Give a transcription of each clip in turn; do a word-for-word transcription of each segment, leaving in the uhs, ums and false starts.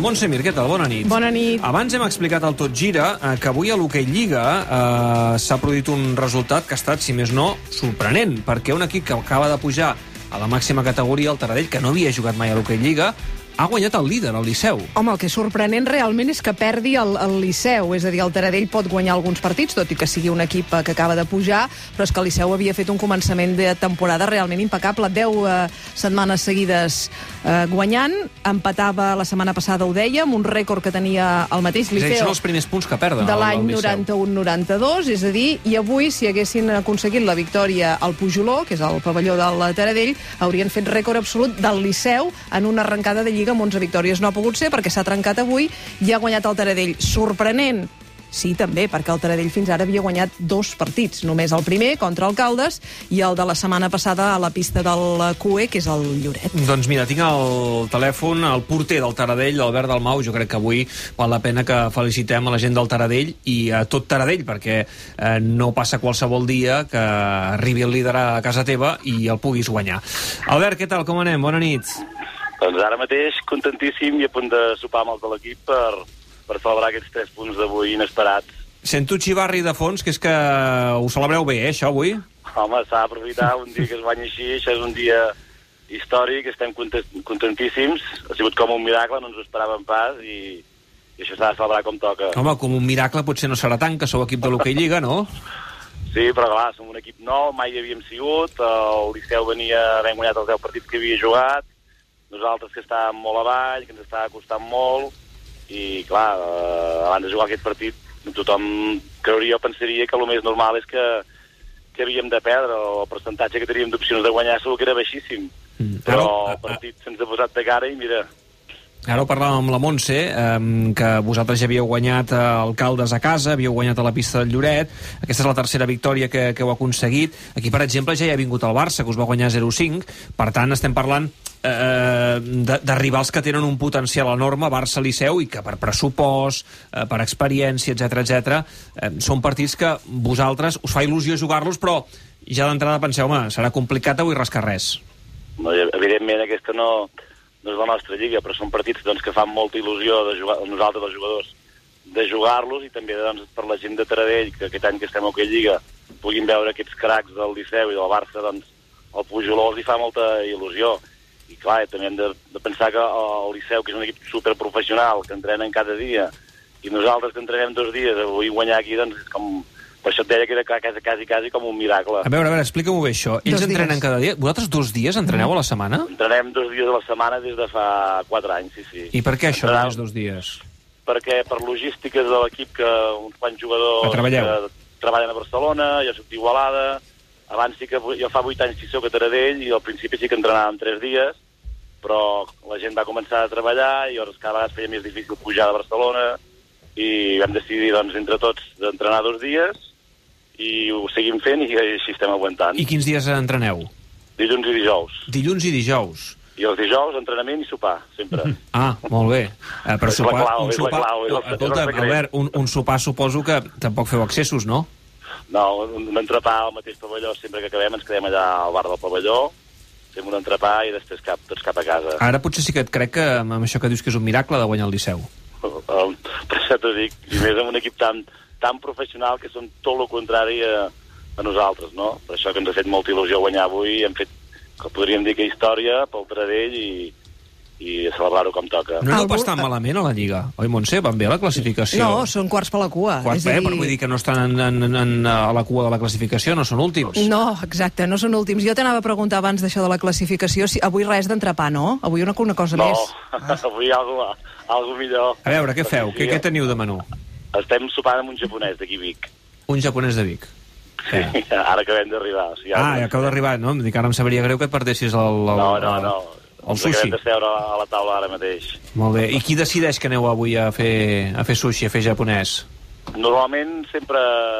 Montse Mir, què tal? Bona nit. Bona nit. Abans hem explicat al Tot Gira eh, que avui a l'Hoquei Lliga eh, s'ha produït un resultat que ha estat, si més no, sorprenent, perquè un equip que acaba de pujar a la màxima categoria, el Taradell, que no havia jugat mai a l'Hoquei Lliga, ha guanyat el líder, el Liceu. Home, el que és sorprenent realment és que perdi el, el Liceu, és a dir, el Taradell pot guanyar alguns partits, tot i que sigui un equip que acaba de pujar, però és que el Liceu havia fet un començament de temporada realment impecable, deu eh, setmanes seguides eh, guanyant, empatava la setmana passada, ho dèiem, un rècord que tenia el mateix Liceu. És a dir, són els primers punts que perden de l'any noranta-u noranta-dos, és a dir, i avui, si haguessin aconseguit la victòria al Pujoló, que és el pavelló del Taradell, haurien fet rècord absolut del Liceu en una arrencada de Lliga amb onze victòries. No ha pogut ser perquè s'ha trencat avui i ha guanyat el Taradell. Sorprenent? Sí, també, perquè el Taradell fins ara havia guanyat dos partits. Només el primer, contra el Caldes, i el de la setmana passada a la pista del Q E, que és el Lloret. Doncs mira, tinc al telèfon el porter del Taradell, l'Albert Dalmau. Jo crec que avui val la pena que felicitem a la gent del Taradell i a tot Taradell, perquè eh, no passa qualsevol dia que arribi el líder a casa teva i el puguis guanyar. Albert, què tal? Com anem? Bona nit. Doncs ara mateix contentíssim i a punt de sopar amb els de l'equip per, per celebrar aquests tres punts d'avui inesperats. Sento xivarri de fons, que és que ho celebreu bé, eh, això, avui? Home, s'ha d'aprofitar un dia que es guanyi així, això és un dia històric, estem contentíssims, ha sigut com un miracle, no ens ho esperàvem pas i, i això s'ha de celebrar com toca. Home, com un miracle potser no serà tant, que sou equip de l'Hoquei Lliga, no? Sí, però clar, som un equip nou, mai hi havíem sigut, el Liceu venia, havent guanyat els deu partits que havia jugat, nosaltres que estàvem molt avall, que ens estava costant molt, i clar, eh, abans de jugar aquest partit tothom creuria o pensaria que el més normal és que, que havíem de perdre, el percentatge que teníem d'opcions de guanyar segur que era baixíssim, mm. però el partit se'ns ha posat de cara i mira... Ara ho parlàvem amb la Montse, eh, que vosaltres ja havíeu guanyat el Caldes a casa, havíeu guanyat a la pista del Lloret, aquesta és la tercera victòria que, que heu aconseguit. Aquí, per exemple, ja hi ha vingut el Barça, que us va guanyar zero cinc, per tant, estem parlant eh, de, de rivals que tenen un potencial enorme, Barça-Liceu, i que per pressupost, eh, per experiència, etcètera, etcètera, eh, són partits que vosaltres us fa il·lusió jugar-los, però ja d'entrada penseu, home, serà complicat avui rascar res. No, evidentment, aquesta no... no és la nostra lliga, però són partits doncs, que fan molta il·lusió de jugar, nosaltres, els jugadors, de jugar-los, i també doncs, per la gent de Taradell, que aquest any que estem a Hoquei Lliga puguin veure aquests cracs del Liceu i del Barça, doncs el Pujoló els hi fa molta il·lusió. I clar, també hem de, de pensar que el Liceu, que és un equip superprofessional, que entrenen cada dia, i nosaltres que entrenem dos dies, avui guanyar aquí, doncs és com... Per això et deia que era quasi, quasi, quasi com un miracle. A veure, a veure, explica-m'ho bé, això. Ells dos entrenen dies. cada dia? Vosaltres dos dies entreneu a la setmana? Entrenem dos dies a la setmana des de fa quatre anys, sí, sí. I per què això, Entrenem... només dos dies? Perquè per logístiques de l'equip, que uns quants jugadors que treballen a Barcelona, jo soc d'Igualada, abans sí que jo fa vuit anys que soc a Taradell i al principi sí que entrenàvem tres dies, però la gent va començar a treballar i llavors cada vegada feia més difícil pujar de Barcelona i vam decidir doncs, entre tots d'entrenar dos dies i ho seguim fent i així estem aguantant. I quins dies entreneu? Dilluns i dijous. Dilluns i dijous. I els dijous, entrenament i sopar, sempre. Ah, molt bé. Uh, però És la sopar, clau, un és la sopar... clau, és el- Escolta, és el secret. Albert, un, un sopar suposo que tampoc feu accessos, no? No, un entrepà al mateix pavelló, sempre que acabem ens quedem allà al bar del pavelló, fem un entrepà i després cap, tots cap a casa. Ara potser sí que et crec que amb això que dius que és un miracle de guanyar el Liceu. Per això t'ho dic, i més amb un equip tan, tan professional que són tot el contrari a, a nosaltres, no? Per això que ens ha fet molta il·lusió guanyar avui, hem fet, que podríem dir que història pel Taradell i, i a celebrar-ho com toca. No aneu Algú- pas tan malament a la Lliga, oi, Montse? Van bé a la classificació. No, són quarts per la cua. Quarts és a bé, dir- però vull dir que no estan en, en, en, a la cua de la classificació, no són últims. No, exacte, no són últims. Jo t'anava a preguntar abans d'això de la classificació, si avui res d'entrepà, no? Avui una, una cosa No, més. avui algo, algo millor. A veure, què feu? Sí, Què, què teniu de menú? Estem sopant amb un japonès d'aquí Vic. Un japonès de Vic. Sí. Ara acabem d'arribar. O sigui, Ah, ja acabo d'arribar, no? Em dic, ara em sabria greu que et perdessis el, el, No, no, no. el Ens sushi. acabem de seure a la taula ara mateix. Molt bé. I qui decideix que aneu avui a fer, a fer sushi, a fer japonès? Normalment, sempre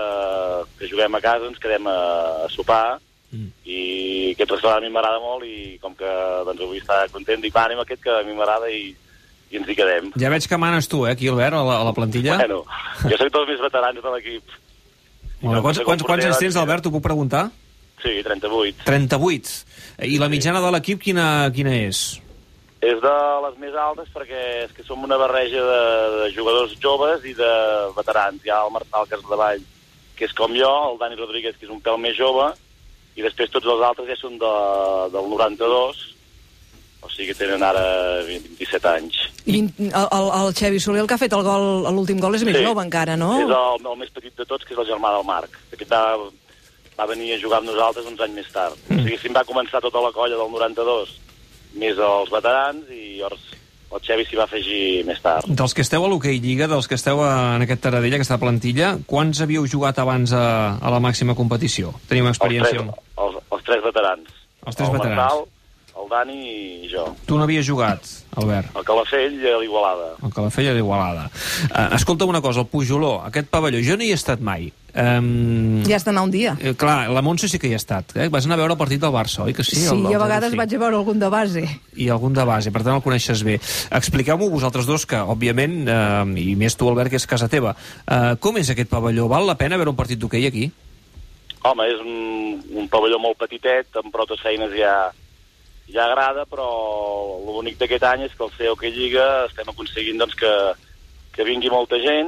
que juguem a casa, ens quedem a, a sopar, Mm. i aquest restaurant a mi m'agrada molt, i com que doncs, avui està content, dic, va, anem a aquest que a mi m'agrada i, i ens hi quedem. Ja veig que manes tu, eh, aquí, Albert, a la, a la plantilla. Bueno, jo soc dels més veterans de l'equip. Bueno, quants, quants, quants anys tens, Albert, t'ho puc preguntar? Sí, trenta-vuit. trenta-vuit. I la mitjana de l'equip quina, quina és? És de les més altes perquè és que som una barreja de, de jugadors joves i de veterans. Hi ha el Marçal Casdavall, que és com jo, el Dani Rodríguez, que és un pèl més jove, i després tots els altres ja són de, del noranta-dos, o sigui que tenen ara vint-i-set anys. I el, el, el Xevi Soler, el que ha fet el gol, l'últim gol, és més sí, jove encara, no? És el, el més petit de tots, que és el germà del Marc. Aquest va, va venir a jugar amb nosaltres uns anys més tard. Mm. O sigui, si va començar tota la colla del noranta-dos, més els veterans, i llavors el Xevi s'hi va afegir més tard. Dels que esteu a l'Hockey Lliga, dels que esteu en aquest Taradell, aquesta plantilla, quants havíeu jugat abans a, a la màxima competició? Tenim experiència? Els tres, els, els tres veterans. Els tres el veterans. Marçal, el Dani i jo. Tu no havies jugat, Albert? El Calafell i l'Igualada. El Calafell i l'Igualada. Uh, escolta una cosa, el Pujoló, aquest pavelló, jo no hi he estat mai. Um, ja has d'anar un dia. Eh, clar, la Montse sí que hi ha estat. Eh? Vas anar a veure el partit del Barça, oi que sí? Sí, el, el i a vegades sí. vaig a veure algun de base. I algun de base, per tant el coneixes bé. Expliqueu-m'ho vosaltres dos, que òbviament, eh, i més tu, Albert, que és casa teva, eh, com és aquest pavelló? Val la pena veure un partit d'hoquei aquí? Home, és un, un pavelló molt petitet, amb prou feines ja, ja agrada, però l'únic d'aquest any és que al C O Hockey Lliga estem aconseguint doncs, que, que vingui molta gent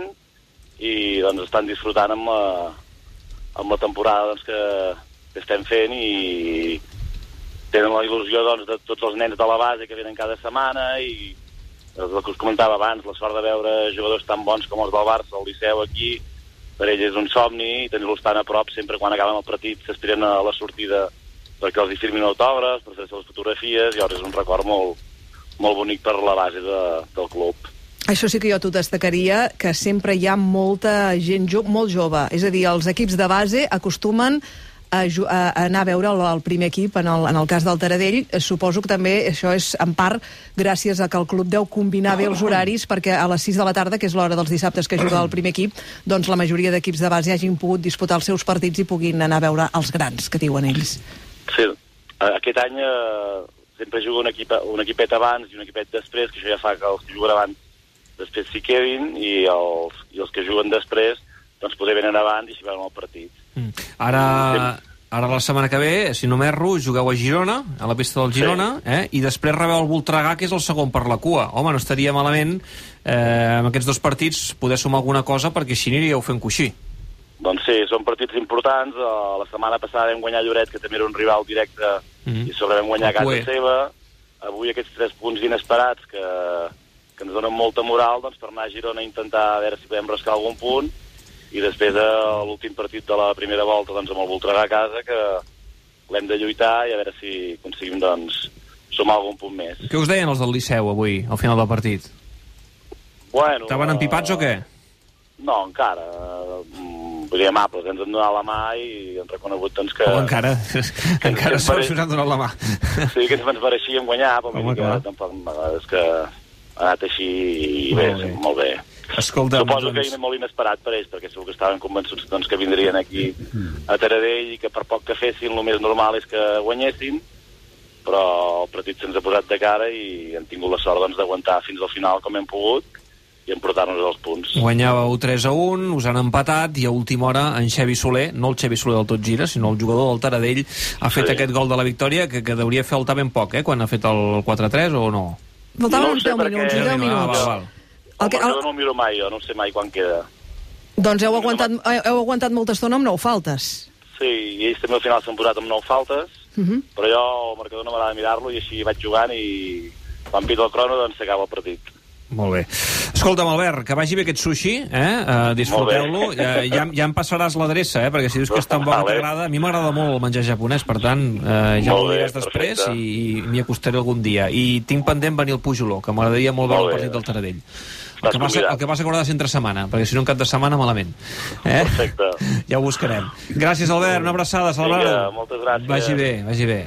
i doncs, estan disfrutant amb la, amb la temporada doncs, que, que estem fent i tenen la il·lusió doncs, de tots els nens de la base que venen cada setmana i el que us comentava abans, la sort de veure jugadors tan bons com els del Barça, el Liceu aquí, per ells és un somni i tenir-los tan a prop sempre quan acaben el partit s'aspiren a la sortida perquè els hi firmin autògrafs, per fer les fotografies, i llavors és un record molt, molt bonic per la base de, del club. Això sí que jo t'ho destacaria, que sempre hi ha molta gent jo, molt jove. És a dir, els equips de base acostumen a, a anar a veure el, el primer equip, en el, en el cas del Taradell. Suposo que també això és en part gràcies a que el club deu combinar bé els horaris, perquè a les sis de la tarda, que és l'hora dels dissabtes que juga el primer equip, doncs la majoria d'equips de base hagin pogut disputar els seus partits i puguin anar a veure els grans, que diuen ells. Sí, aquest any eh, sempre juga un, equip, un equipet abans i un equipet després, que això ja fa que els que juguen abans després s'hi quedin i els, i els que juguen després doncs poder venen abans i s'hi veuen el partit. Mm. Ara, ara la setmana que ve, si no m'erro, jugueu a Girona, a la pista del Girona, sí. eh? I després rebeu el Voltregà, que és el segon per la cua. Home, no estaria malament eh, amb aquests dos partits poder sumar alguna cosa, perquè així aniríeu fent coixí. Doncs sí, són partits importants. La setmana passada vam guanyar Lloret, que també era un rival directe, mm-hmm. i sobre vam guanyar a casa seva. Avui aquests tres punts inesperats que, que ens donen molta moral doncs, per anar a Girona a intentar a veure si podem rascar algun punt, i després a l'últim partit de la primera volta doncs, amb el Voltregà a casa, que l'hem de lluitar i a veure si aconseguim doncs, sumar algun punt més. Què us deien els del Liceu avui, al final del partit? Bueno, Estaven empipats uh, o què? No, encara. Uh, Vull dir, amables, ens han donat la mà i han reconegut doncs, que... Oh, encara, que, encara que ens han donat la mà. Sí, que ens mereixíem guanyar, però Home, que, tampoc, és que ha anat així i bé, bé. molt bé. Escolta'm, Suposo doncs... que era molt inesperat per ells, perquè segur que estaven convençuts doncs, que vindrien aquí a Taradell i que per poc que fessin, el més normal és que guanyessin, però el partit se'ns ha posat de cara i hem tingut la sort doncs, d'aguantar fins al final com hem pogut i emportar-nos els punts. Guanyàveu tres a un, us han empatat, i a última hora en Xevi Soler, no el Xevi Soler del Tot Gira, sinó el jugador del Taradell, ha fet sí. aquest gol de la victòria, que, que hauria faltar ben poc, eh, quan ha fet el quatre a tres, o no? Faltaven no uns deu minuts, perquè... deu minuts. Ah, val, val. El, el marcador no el miro mai, jo no sé mai quan queda. Doncs heu aguantat, heu aguantat molta estona amb nou faltes. Sí, i ells també al final s'han posat amb nou faltes, uh -huh. però jo el marcador no m'agrada mirar-lo i així vaig jugant i quan pito el crono doncs s'acaba el partit. Molt bé. Escolta'm, Albert, que vagi bé aquest sushi, eh? Uh, disfruteu-lo. Ja, ja, ja em passaràs l'adreça, eh? Perquè si dius que és tan bo que t'agrada... A mi m'agrada molt el menjar japonès, per tant, uh, ja m'ho diràs després perfecte. i, i m'hi acostaré algun dia. I tinc pendent venir al Pujoló, que m'agradaria molt veure el partit del Taradell. El que, passa, el que passa que haurà de ser entre setmana, perquè si no en cap de setmana malament. Eh? Perfecte. Ja ho buscarem. Gràcies, Albert, una abraçada, celebrar-ho. Moltes gràcies. Vagi bé, vagi bé.